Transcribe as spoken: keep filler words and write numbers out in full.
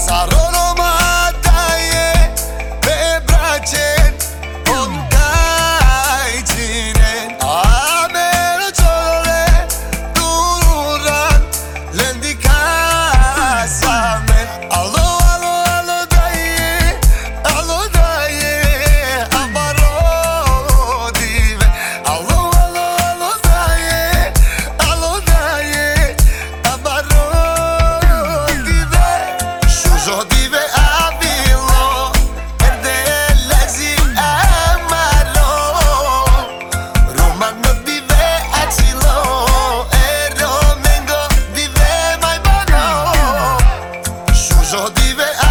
Sarò Roma, dai, pe brațe, on dai ține. Amero ciole, duran, lendi casa me. Alo, alo, alo, dai, alo, dai, amaro dive. Alo, alo, alo, dai, alo, dai, amaro dive. Shuzo dive avilo, erde lezi amaro. Romano dive acilo, ero mengo dive mai bano. Shuzo dive